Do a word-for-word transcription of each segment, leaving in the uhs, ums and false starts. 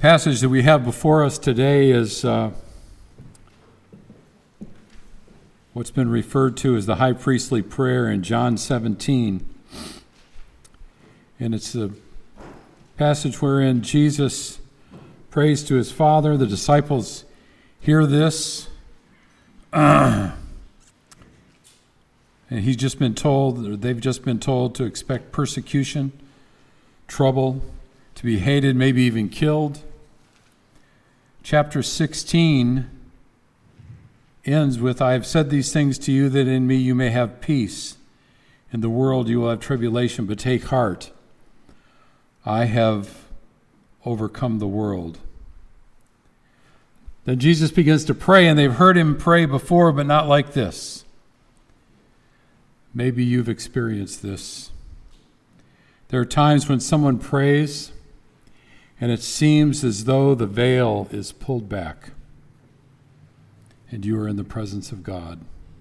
passage that we have before us today is uh, what's been referred to as the high priestly prayer in John seventeen. And it's a passage wherein Jesus prays to his Father. The disciples hear this. Uh, and he's just been told, or they've just been told to expect persecution, trouble, to be hated, maybe even killed. Chapter sixteen ends with, I have said these things to you that in me you may have peace. In the world you will have tribulation, but take heart. I have overcome the world. Then Jesus begins to pray, and they've heard him pray before, but not like this. Maybe you've experienced this. There are times when someone prays, and it seems as though the veil is pulled back, and you are in the presence of God.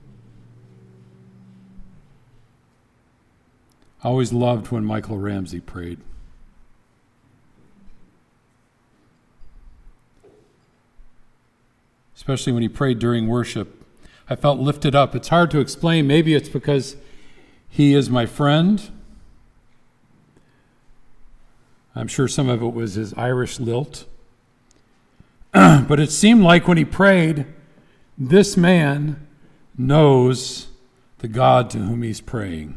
I always loved when Michael Ramsey prayed. Especially when he prayed during worship. I felt lifted up. It's hard to explain. Maybe it's because he is my friend. I'm sure some of it was his Irish lilt. But it seemed like when he prayed, this man knows the God to whom he's praying.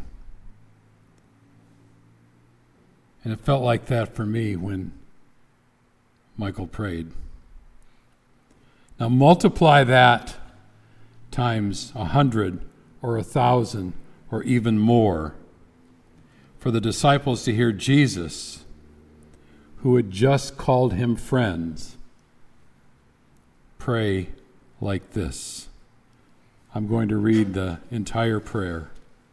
And it felt like that for me when Michael prayed. Now multiply that times a hundred or a thousand or even more for the disciples to hear Jesus, who had just called him friends, pray like this. I'm going to read the entire prayer.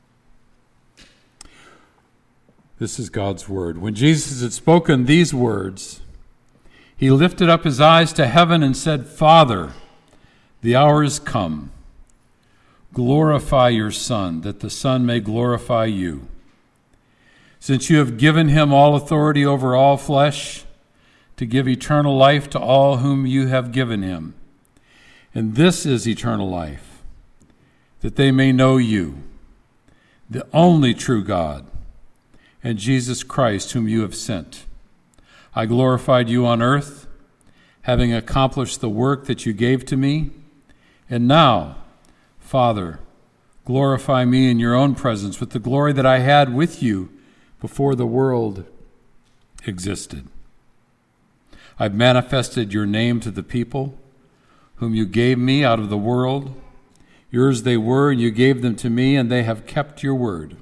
This is God's word. When Jesus had spoken these words, he lifted up his eyes to heaven and said, Father, the hour is come. Glorify your Son, that the Son may glorify you. Since you have given him all authority over all flesh, to give eternal life to all whom you have given him. And this is eternal life, that they may know you, the only true God, and Jesus Christ, whom you have sent. I glorified you on earth, having accomplished the work that you gave to me. And now, Father, glorify me in your own presence with the glory that I had with you before the world existed. I've manifested your name to the people whom you gave me out of the world. Yours they were, and you gave them to me, and they have kept your word.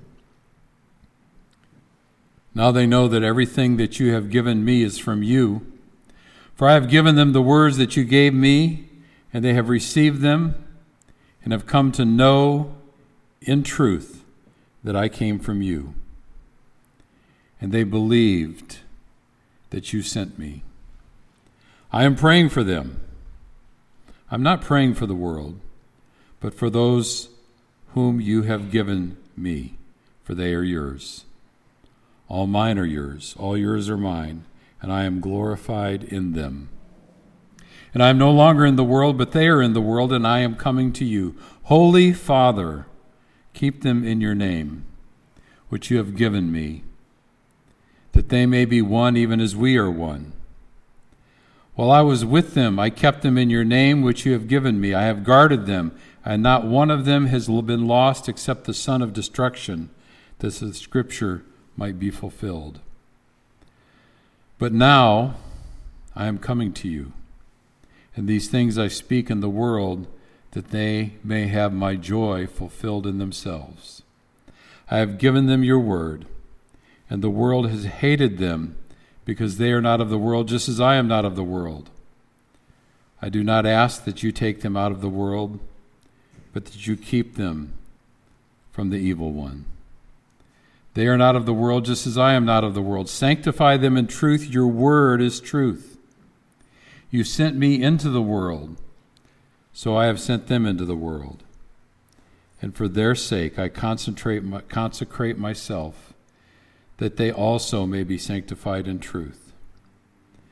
Now they know that everything that you have given me is from you. For I have given them the words that you gave me, and they have received them, and have come to know in truth that I came from you. And they believed that you sent me. I am praying for them. I'm not praying for the world, but for those whom you have given me, for they are yours. All mine are yours, all yours are mine, and I am glorified in them. And I am no longer in the world, but they are in the world, and I am coming to you. Holy Father, keep them in your name, which you have given me, that they may be one even as we are one. While I was with them, I kept them in your name, which you have given me. I have guarded them, and not one of them has been lost except the son of destruction, that the scripture might be fulfilled. But now I am coming to you, and these things I speak in the world, that they may have my joy fulfilled in themselves. I have given them your word, and the world has hated them, because they are not of the world, just as I am not of the world. I do not ask that you take them out of the world, but that you keep them from the evil one. They are not of the world, just as I am not of the world. Sanctify them in truth. Your word is truth. You sent me into the world, so I have sent them into the world. And for their sake I concentrate, consecrate myself, that they also may be sanctified in truth.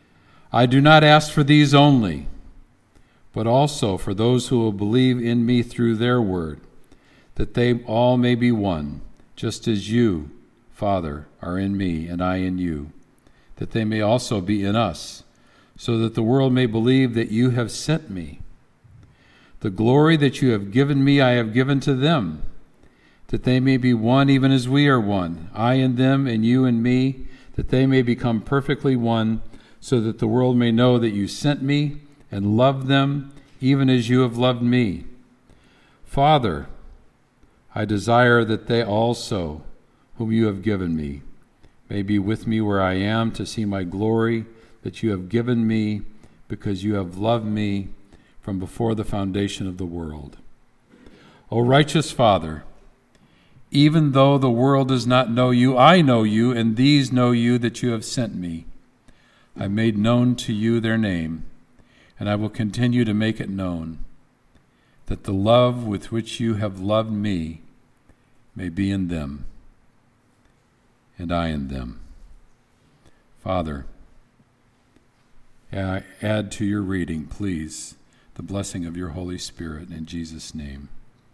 I do not ask for these only, but also for those who will believe in me through their word, that they all may be one, just as you, Father, are in me and I in you, that they may also be in us, so that the world may believe that you have sent me. The glory that you have given me I have given to them, that they may be one even as we are one, I and them and you and me, that they may become perfectly one, so that the world may know that you sent me and loved them even as you have loved me. Father, I desire that they also, whom you have given me, may be with me where I am, to see my glory that you have given me, because you have loved me from before the foundation of the world. O righteous Father, even though the world does not know you, I know you, and these know you that you have sent me. I made known to you their name, and I will continue to make it known, that the love with which you have loved me may be in them, and I in them. Father, add to your reading, please, the blessing of your Holy Spirit in Jesus' name.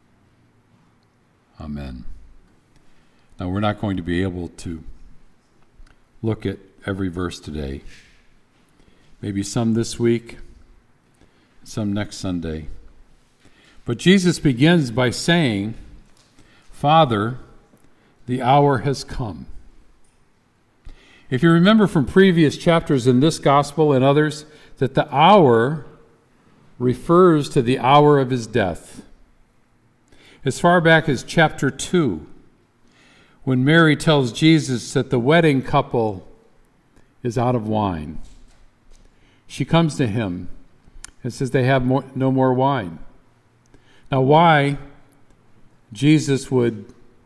Amen. Now, we're not going to be able to look at every verse today. Maybe some this week, some next Sunday. But Jesus begins by saying, Father, the hour has come. If you remember from previous chapters in this gospel and others, that the hour refers to the hour of his death. As far back as chapter two, when Mary tells Jesus that the wedding couple is out of wine, she comes to him and says they have more, no more wine. Now, why Jesus would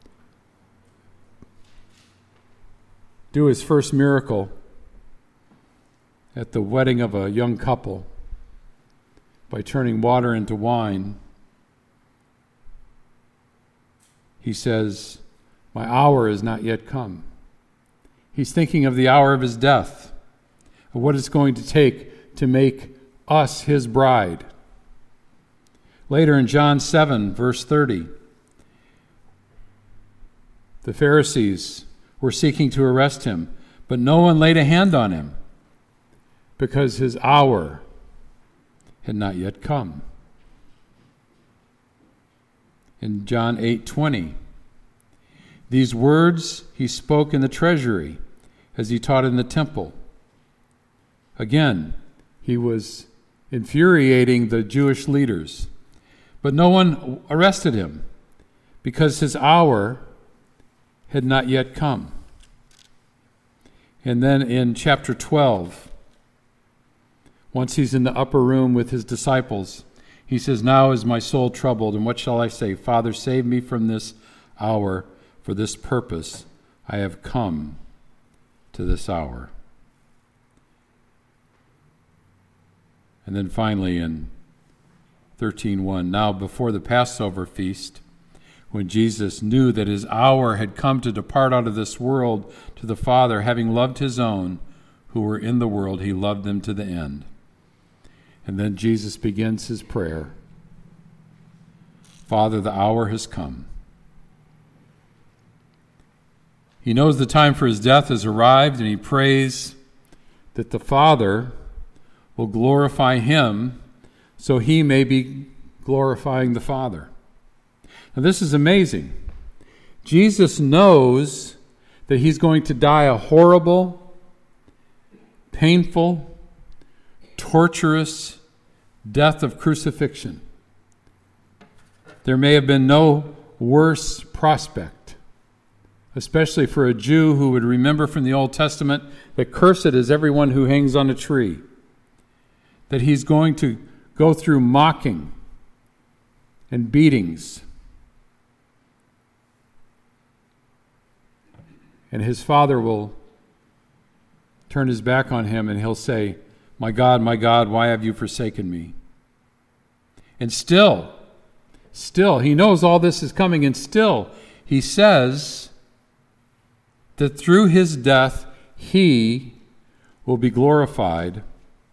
do his first miracle at the wedding of a young couple by turning water into wine, he says, my hour is not yet come. He's thinking of the hour of his death, of what it's going to take to make us his bride. Later in John seven, verse thirty, the Pharisees were seeking to arrest him, but no one laid a hand on him because his hour had not yet come. In John eight twenty, these words he spoke in the treasury as he taught in the temple. Again, he was infuriating the Jewish leaders, but no one arrested him because his hour had not yet come. And then in chapter twelve, once he's in the upper room with his disciples, he says, now is my soul troubled, and what shall I say? Father, save me from this hour. For this purpose I have come to this hour. And then finally in thirteen one, now before the Passover feast, when Jesus knew that his hour had come to depart out of this world to the Father, having loved his own who were in the world, he loved them to the end. And then Jesus begins his prayer. Father, the hour has come. He knows the time for his death has arrived, and he prays that the Father will glorify him so he may be glorifying the Father. Now, this is amazing. Jesus knows that he's going to die a horrible, painful, torturous death of crucifixion. There may have been no worse prospect, especially for a Jew who would remember from the Old Testament that cursed is everyone who hangs on a tree, that he's going to go through mocking and beatings. And his Father will turn his back on him and he'll say, my God, my God, why have you forsaken me? And still, still, he knows all this is coming, and still he says that through his death he will be glorified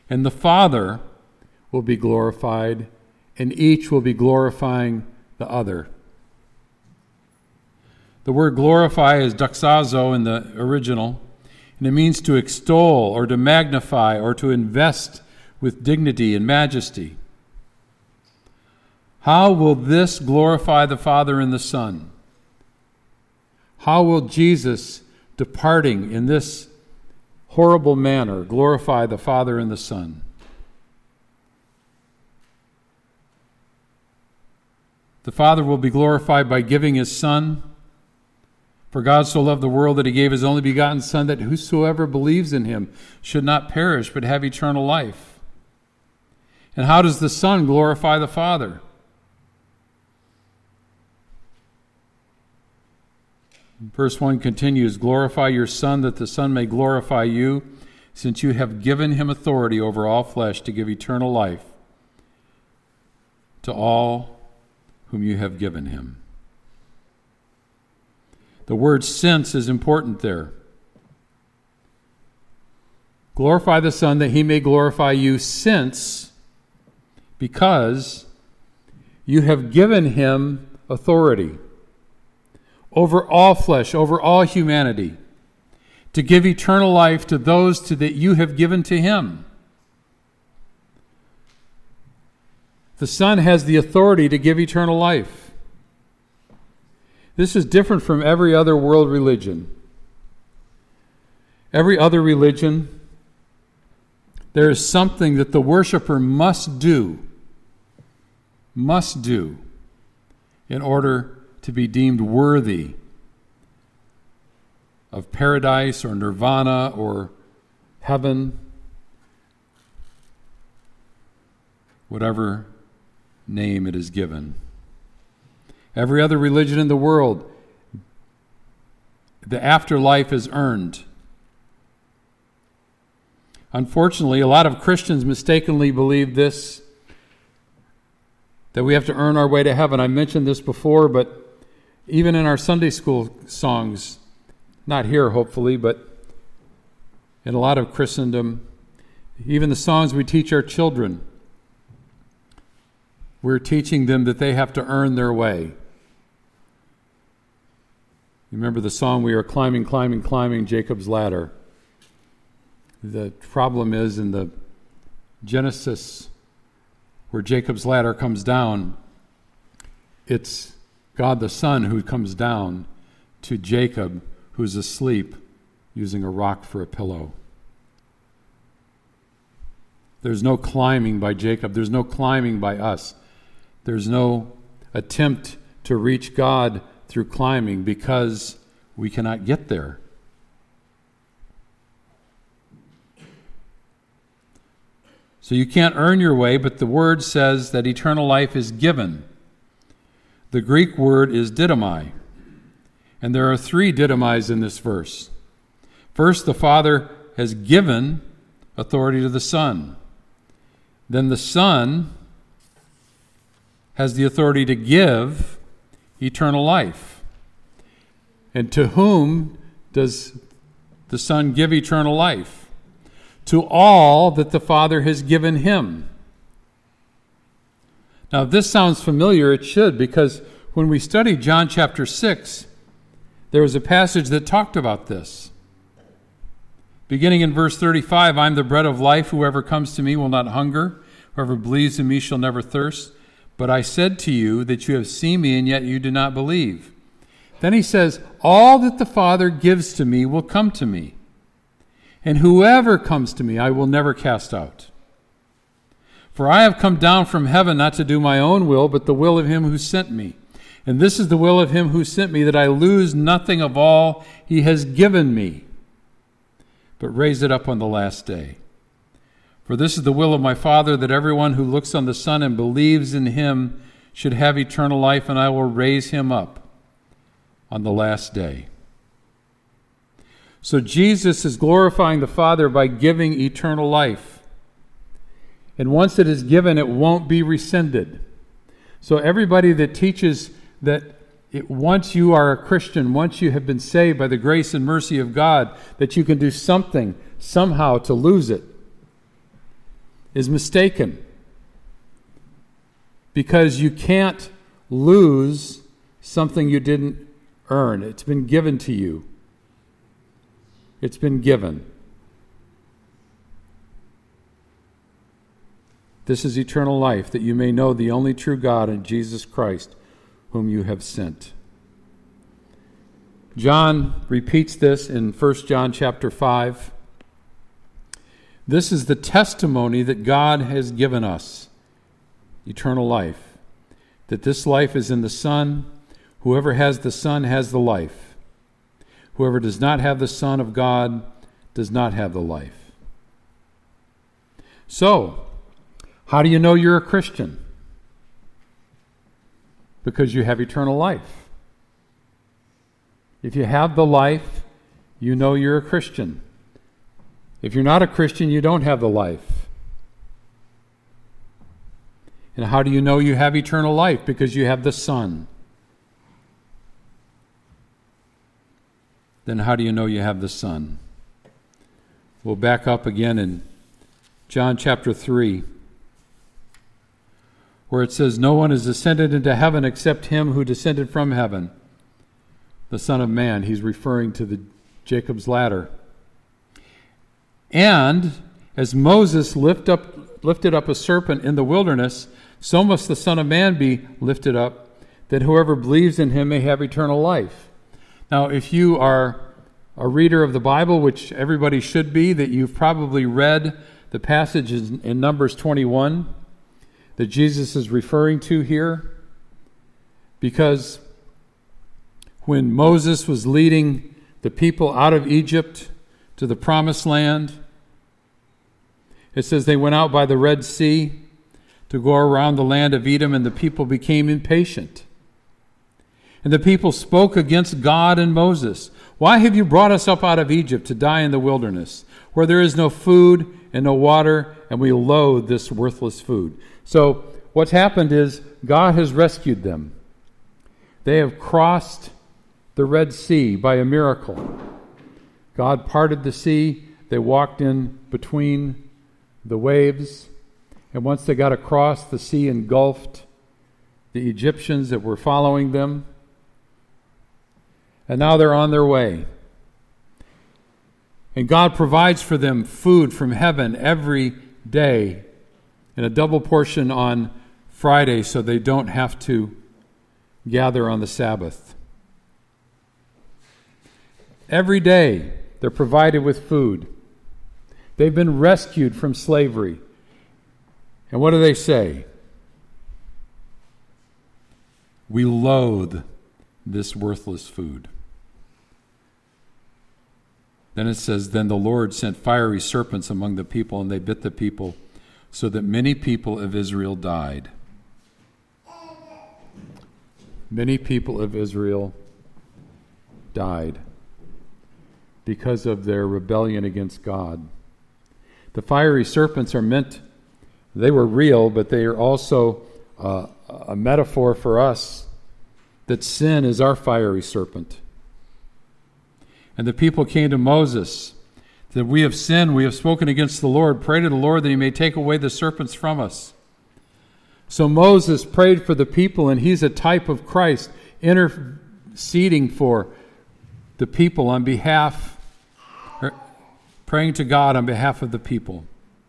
and the Father will be glorified, and each will be glorifying the other. The word glorify is doxazo in the original, and it means to extol or to magnify or to invest with dignity and majesty. How will this glorify the Father and the Son? How will Jesus, departing in this horrible manner, glorify the Father and the Son? The Father will be glorified by giving his Son. For God so loved the world that he gave his only begotten Son, that whosoever believes in him should not perish but have eternal life. And how does the Son glorify the Father? Verse one continues, glorify your Son, that the Son may glorify you, since you have given him authority over all flesh to give eternal life to all whom you have given him. The word since is important there. Glorify the Son that he may glorify you, since, because you have given him authority over all flesh, over all humanity, to give eternal life to those to that you have given to him. The Son has the authority to give eternal life. This is different from every other world religion. Every other religion, there is something that the worshiper must do, must do, in order to be deemed worthy of paradise or nirvana or heaven, whatever name it is given. Every other religion in the world, the afterlife is earned. Unfortunately, a lot of Christians mistakenly believe this, that we have to earn our way to heaven. I mentioned this before, but even in our Sunday school songs, not here hopefully, but in a lot of Christendom, even the songs we teach our children, we're teaching them that they have to earn their way. You remember the song, we are climbing, climbing, climbing Jacob's ladder. The problem is in the Genesis, where Jacob's ladder comes down, it's God the Son who comes down to Jacob, who's asleep, using a rock for a pillow. There's no climbing by Jacob. There's no climbing by us. There's no attempt to reach God through climbing, because we cannot get there. So you can't earn your way, but the word says that eternal life is given. The Greek word is didomai, and there are three didomais in this verse. First, the Father has given authority to the Son. Then the Son has the authority to give eternal life. And to whom does the Son give eternal life? To all that the Father has given him. Now, if this sounds familiar, it should, because when we studied John chapter six, there was a passage that talked about this. Beginning in verse thirty-five, I am the bread of life. Whoever comes to me will not hunger. Whoever believes in me shall never thirst. But I said to you that you have seen me, and yet you do not believe. Then he says, all that the Father gives to me will come to me, and whoever comes to me I will never cast out. For I have come down from heaven not to do my own will, but the will of him who sent me. And this is the will of him who sent me, that I lose nothing of all he has given me, but raise it up on the last day. For this is the will of my Father, that everyone who looks on the Son and believes in him should have eternal life, and I will raise him up on the last day. So Jesus is glorifying the Father by giving eternal life. And once it is given, it won't be rescinded. So everybody that teaches that it, once you are a Christian, once you have been saved by the grace and mercy of God, that you can do something, somehow, to lose it, is mistaken, because you can't lose something you didn't earn. It's been given to you. It's been given. This is eternal life, that you may know the only true God and Jesus Christ, whom you have sent. John repeats this in First John chapter five. This is the testimony that God has given us, eternal life, that this life is in the Son. Whoever has the Son has the life. Whoever does not have the Son of God does not have the life. So, how do you know you're a Christian? Because you have eternal life. If you have the life, you know you're a Christian. If you're not a Christian, you don't have the life. And how do you know you have eternal life? Because you have the Son. Then how do you know you have the Son? We'll back up again in John chapter three, where it says, "No one has ascended into heaven except him who descended from heaven, the Son of Man." He's referring to the Jacob's ladder. "And as Moses lift up, lifted up a serpent in the wilderness, so must the Son of Man be lifted up, that whoever believes in him may have eternal life." Now, if you are a reader of the Bible, which everybody should be, that you've probably read the passages in Numbers twenty-one that Jesus is referring to here, because when Moses was leading the people out of Egypt to the promised land, it says they went out by the Red Sea to go around the land of Edom, and the people became impatient. And the people spoke against God and Moses. "Why have you brought us up out of Egypt to die in the wilderness, where there is no food and no water, and we loathe this worthless food?" So what's happened is God has rescued them. They have crossed the Red Sea by a miracle. God parted the sea. They walked in between the waves. And once they got across, the sea engulfed the Egyptians that were following them. And now they're on their way. And God provides for them food from heaven every day, and a double portion on Friday, so they don't have to gather on the Sabbath. Every day they're provided with food. They've been rescued from slavery. And what do they say? "We loathe this worthless food." Then it says, "Then the Lord sent fiery serpents among the people, and they bit the people, so that many people of Israel died." Many people of Israel died because of their rebellion against God. The fiery serpents are meant, they were real, but they are also uh, a metaphor for us that sin is our fiery serpent. And the people came to Moses, that "We have sinned, we have spoken against the Lord. Pray to the Lord that he may take away the serpents from us." So Moses prayed for the people, and he's a type of Christ, interceding for the people on behalf, or praying to God on behalf of the people.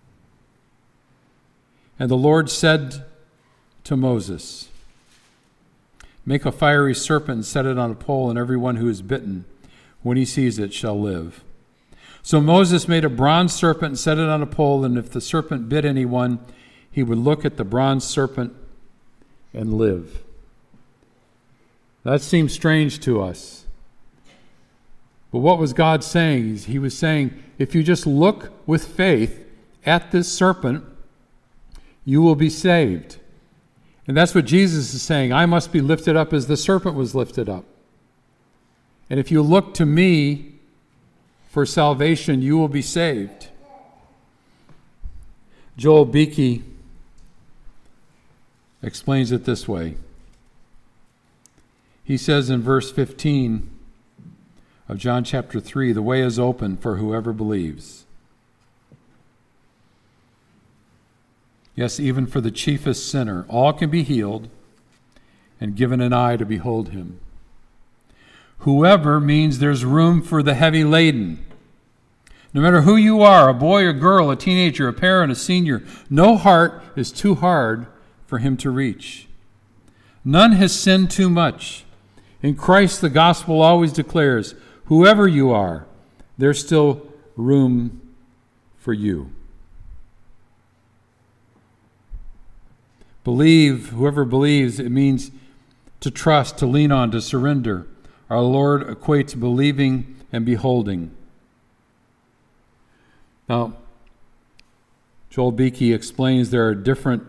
And the Lord said to Moses, "Make a fiery serpent and set it on a pole, and everyone who is bitten, when he sees it, shall live." So Moses made a bronze serpent and set it on a pole, and if the serpent bit anyone, he would look at the bronze serpent and live. That seems strange to us. But what was God saying? He was saying, if you just look with faith at this serpent, you will be saved. And that's what Jesus is saying. I must be lifted up as the serpent was lifted up. And if you look to me for salvation, you will be saved. Joel Beeke explains it this way. He says in verse fifteen of John chapter three, "The way is open for whoever believes." Yes, even for the chiefest sinner, all can be healed and given an eye to behold him. Whoever means there's room for the heavy laden. No matter who you are, a boy or girl, a teenager, a parent, a senior, no heart is too hard for him to reach. None has sinned too much. In Christ, the gospel always declares, whoever you are, there's still room for you. Believe, whoever believes, it means to trust, to lean on, to surrender. Our Lord equates believing and beholding. Now, Joel Beeke explains there are different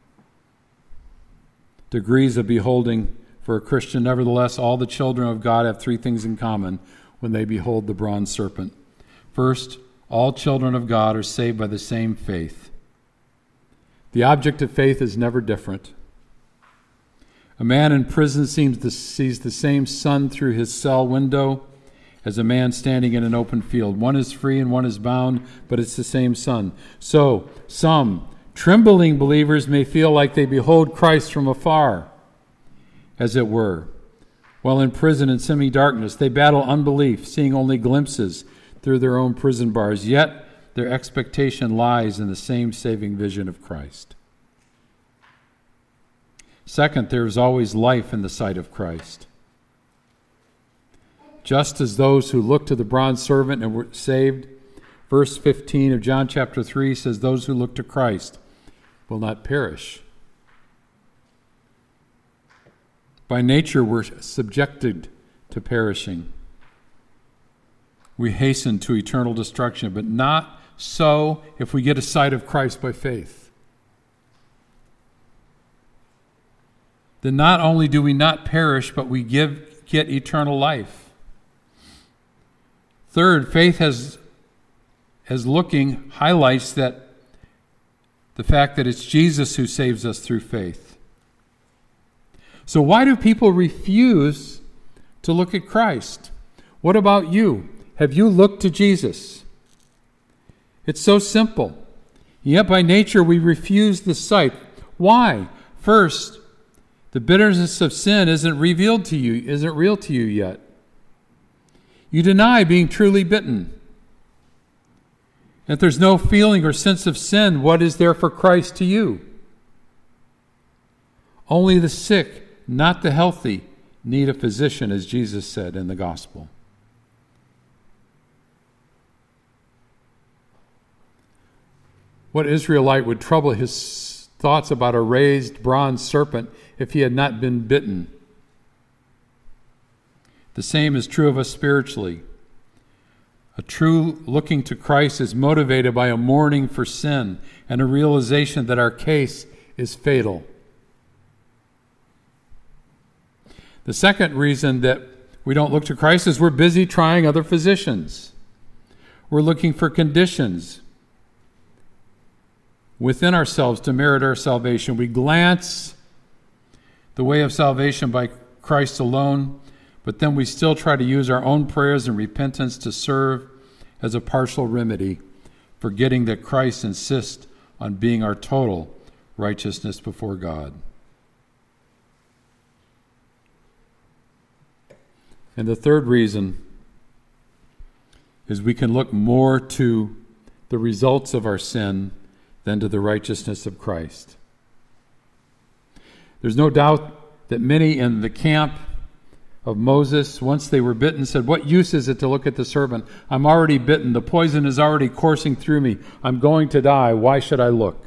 degrees of beholding for a Christian. Nevertheless, all the children of God have three things in common when they behold the bronze serpent. First, all children of God are saved by the same faith. The object of faith is never different. A man in prison seems to sees the same sun through his cell window as a man standing in an open field. One is free and one is bound, but it's the same sun. So, some trembling believers may feel like they behold Christ from afar, as it were. While in prison in semi-darkness, they battle unbelief, seeing only glimpses through their own prison bars. Yet, their expectation lies in the same saving vision of Christ. Second, there is always life in the sight of Christ. Just as those who look to the bronze serpent and were saved, verse fifteen of John chapter three says, those who look to Christ will not perish. By nature, we're subjected to perishing. We hasten to eternal destruction, but not so if we get a sight of Christ by faith. Then not only do we not perish, but we give, get eternal life. Third, faith has, as looking highlights that the fact that it's Jesus who saves us through faith. So why do people refuse to look at Christ? What about you? Have you looked to Jesus? It's so simple. Yet by nature we refuse the sight. Why? First, the bitterness of sin isn't revealed to you, isn't real to you yet. You deny being truly bitten. If there's no feeling or sense of sin, what is there for Christ to you? Only the sick, not the healthy, need a physician, as Jesus said in the gospel. What Israelite would trouble his thoughts about a raised bronze serpent if he had not been bitten? The same is true of us spiritually. A true looking to Christ is motivated by a mourning for sin and a realization that our case is fatal. The second reason that we don't look to Christ is we're busy trying other physicians. We're looking for conditions within ourselves to merit our salvation. We glance the way of salvation by Christ alone, but then we still try to use our own prayers and repentance to serve as a partial remedy, forgetting that Christ insists on being our total righteousness before God. And the third reason is we can look more to the results of our sin than to the righteousness of Christ. There's no doubt that many in the camp of Moses, once they were bitten, said, what use is it to look at the serpent? I'm already bitten. The poison is already coursing through me. I'm going to die. Why should I look?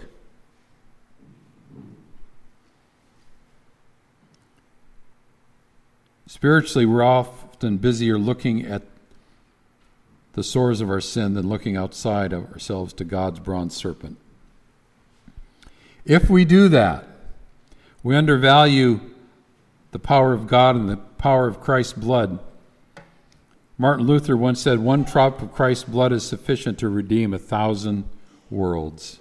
Spiritually, we're often busier looking at the sores of our sin than looking outside of ourselves to God's bronze serpent. If we do that, we undervalue the power of God and the power of Christ's blood. Martin Luther once said, one drop of Christ's blood is sufficient to redeem a thousand worlds.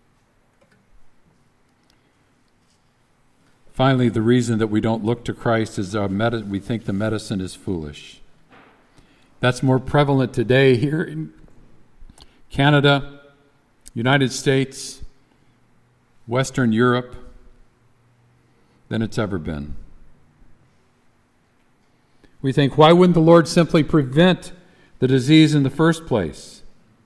Finally, the reason that we don't look to Christ is our med- we think the medicine is foolish. That's more prevalent today here in Canada, United States, Western Europe than it's ever been. We think, why wouldn't the Lord simply prevent the disease in the first place?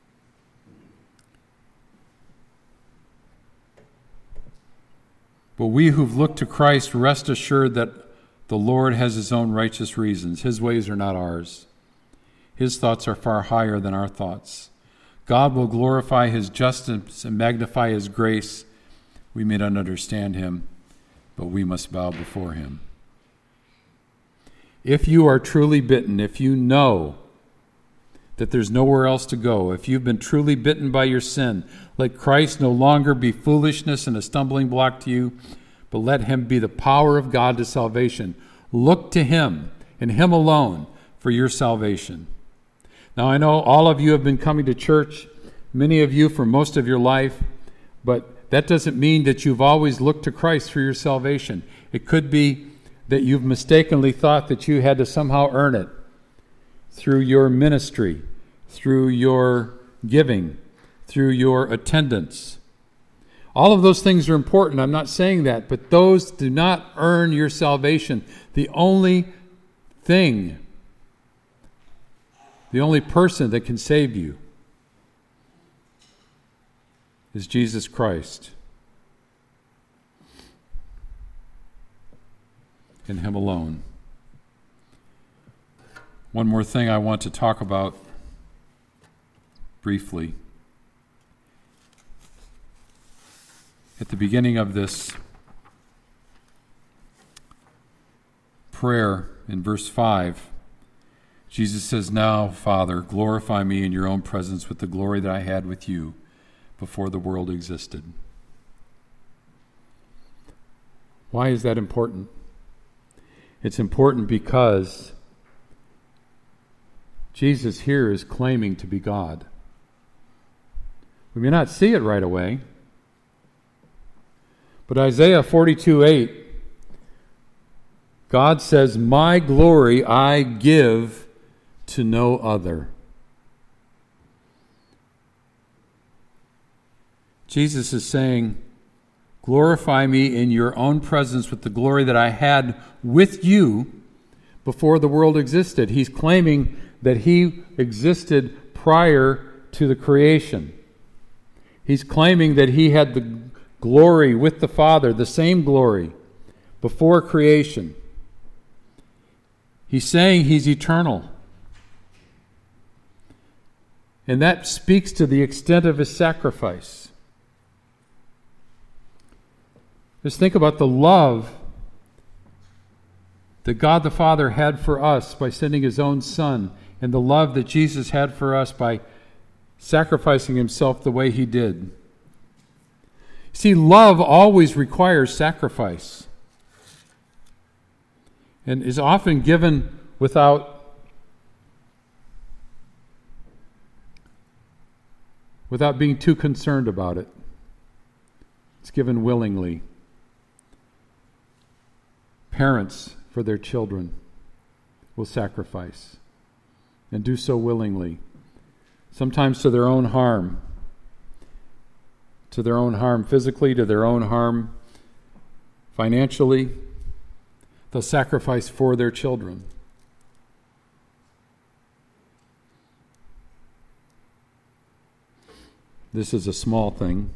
But we who've looked to Christ rest assured that the Lord has his own righteous reasons. His ways are not ours. His thoughts are far higher than our thoughts. God will glorify his justice and magnify his grace. We may not understand him, but we must bow before him. If you are truly bitten, if you know that there's nowhere else to go, if you've been truly bitten by your sin, let Christ no longer be foolishness and a stumbling block to you, but let him be the power of God to salvation. Look to him and him alone for your salvation. Now, I know all of you have been coming to church, many of you for most of your life, but that doesn't mean that you've always looked to Christ for your salvation. It could be that you've mistakenly thought that you had to somehow earn it through your ministry, through your giving, through your attendance. All of those things are important. I'm not saying that, but those do not earn your salvation. The only thing, the only person that can save you is Jesus Christ. In him alone. One more thing I want to talk about briefly. At the beginning of this prayer in verse five, Jesus says, "Now, Father, glorify me in your own presence with the glory that I had with you before the world existed." Why is that important? It's important because Jesus here is claiming to be God. We may not see it right away, but Isaiah forty-two eight, God says, "My glory I give to no other." Jesus is saying, glorify me in your own presence with the glory that I had with you before the world existed. He's claiming that he existed prior to the creation. He's claiming that he had the glory with the Father, the same glory, before creation. He's saying he's eternal. And that speaks to the extent of his sacrifice. Just think about the love that God the Father had for us by sending his own Son, and the love that Jesus had for us by sacrificing himself the way he did. See, love always requires sacrifice and is often given without without being too concerned about it. It's given willingly. Parents for their children will sacrifice and do so willingly, sometimes to their own harm, to their own harm physically, to their own harm financially. They'll sacrifice for their children. This is a small thing,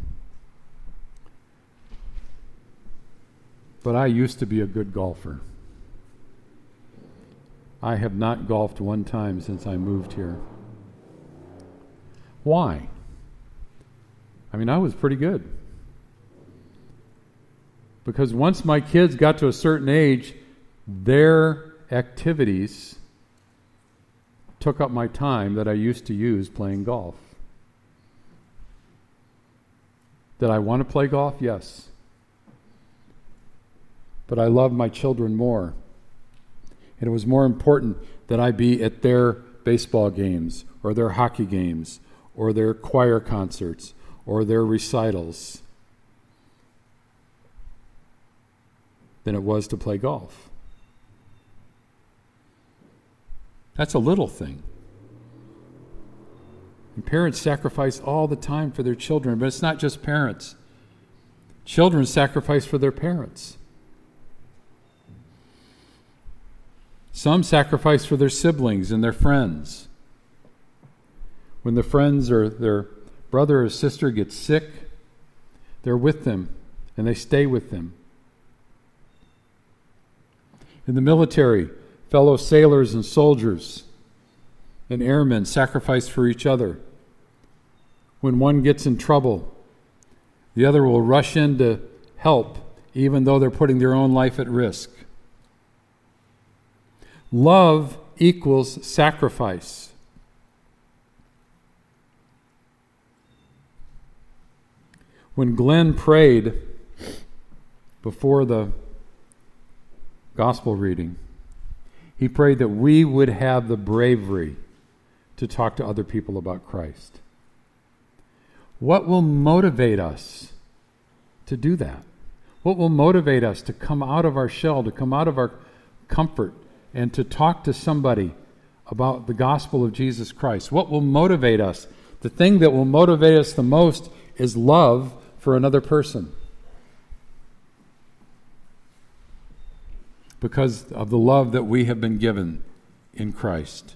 but I used to be a good golfer. I have not golfed one time since I moved here. Why? I mean, I was pretty good. Because once my kids got to a certain age, their activities took up my time that I used to use playing golf. Did I want to play golf? Yes. But I love my children more. And it was more important that I be at their baseball games or their hockey games or their choir concerts or their recitals than it was to play golf. That's a little thing. And parents sacrifice all the time for their children, but it's not just parents. Children sacrifice for their parents. Some sacrifice for their siblings and their friends. When the friends or their brother or sister gets sick, they're with them and they stay with them. In the military, fellow sailors and soldiers and airmen sacrifice for each other. When one gets in trouble, the other will rush in to help, even though they're putting their own life at risk. Love equals sacrifice. When Glenn prayed before the gospel reading, he prayed that we would have the bravery to talk to other people about Christ. What will motivate us to do that? What will motivate us to come out of our shell, to come out of our comfort, and to talk to somebody about the gospel of Jesus Christ? What will motivate us? The thing that will motivate us the most is love for another person. Because of the love that we have been given in Christ.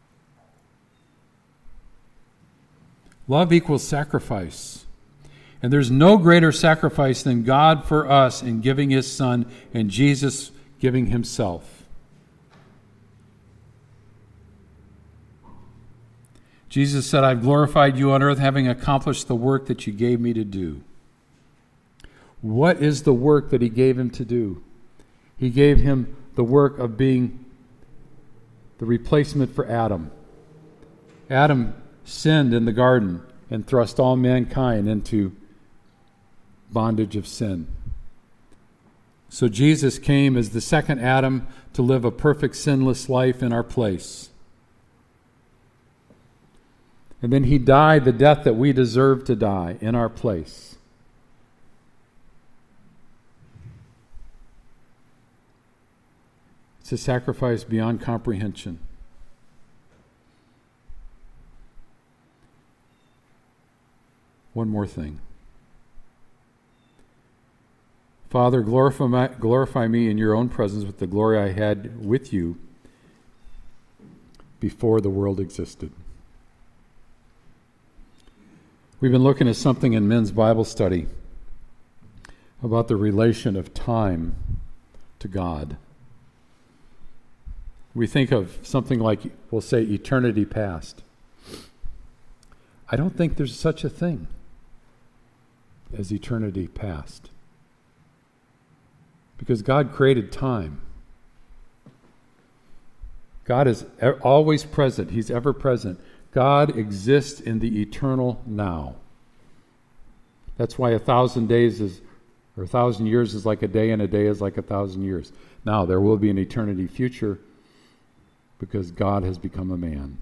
Love equals sacrifice. And there's no greater sacrifice than God for us in giving His Son and Jesus giving Himself. Jesus said, I've glorified you on earth, having accomplished the work that you gave me to do. What is the work that He gave Him to do? He gave Him the work of being the replacement for Adam. Adam sinned in the garden and thrust all mankind into bondage of sin. So Jesus came as the second Adam to live a perfect sinless life in our place. And then He died the death that we deserve to die in our place. It's a sacrifice beyond comprehension. One more thing. Father, glorify, my, glorify me in your own presence with the glory I had with you before the world existed. We've been looking at something in men's Bible study about the relation of time to God. We think of something like, we'll say, eternity past. I don't think there's such a thing as eternity past. Because God created time. God is always present. He's ever present. God exists in the eternal now. That's why a thousand days is, or a thousand years is like a day, and a day is like a thousand years. Now, there will be an eternity future because God has become a man.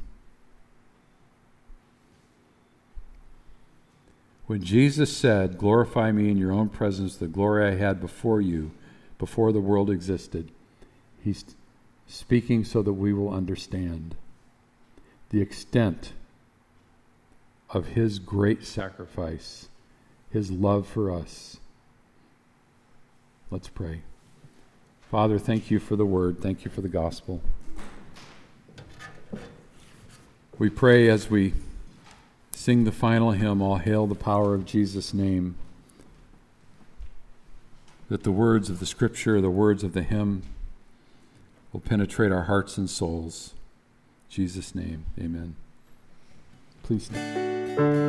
When Jesus said, glorify me in your own presence, the glory I had before you, before the world existed, He's speaking so that we will understand the extent of His great sacrifice, His love for us. Let's pray. Father, thank you for the word. Thank you for the gospel. We pray as we sing the final hymn, All Hail the Power of Jesus' Name, that the words of the Scripture, the words of the hymn, will penetrate our hearts and souls. In Jesus' name, amen. Please stand.